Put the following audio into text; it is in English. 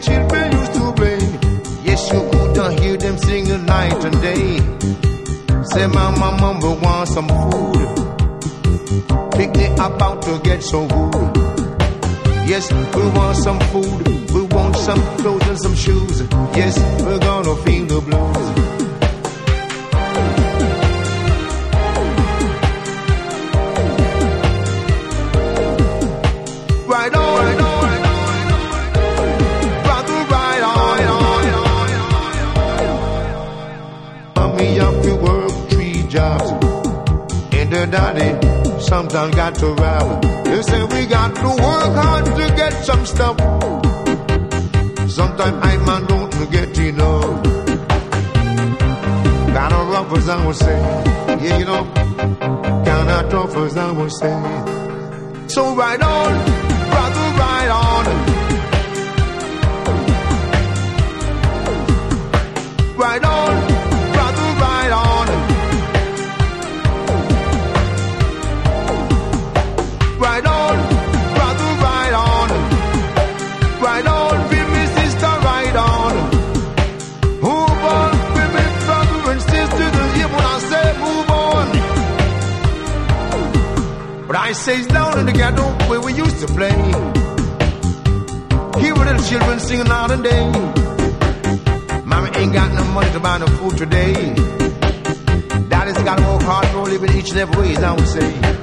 children used to play. Yes, you could hear them singing night and day. Say, mama, mama, want some food. Picnic about to get so good. Yes, we want some food. We want some clothes and some shoes. Yes, we're gonna feel the blues. Right on, right on, right on, brother, right on, Mommy, up to work 3 jobs. And the daddy sometimes got to rob. They say we got to work hard to get some stuff. Sometimes I man don't get enough. Kinda rough as I would say. Yeah, you know, kinda tough as I would say. So right on, brother, right on. Right on, brother, right on. Right on, brother, right on. Right on, with me sister, right on. Move on, with me brother and sister, to hear when I say move on. But I says down in the ghetto where we used to play. Hear little children singing out and day. Mama ain't got no money to buy no food today. Daddy's gotta work hard for living each and every way, as I would say.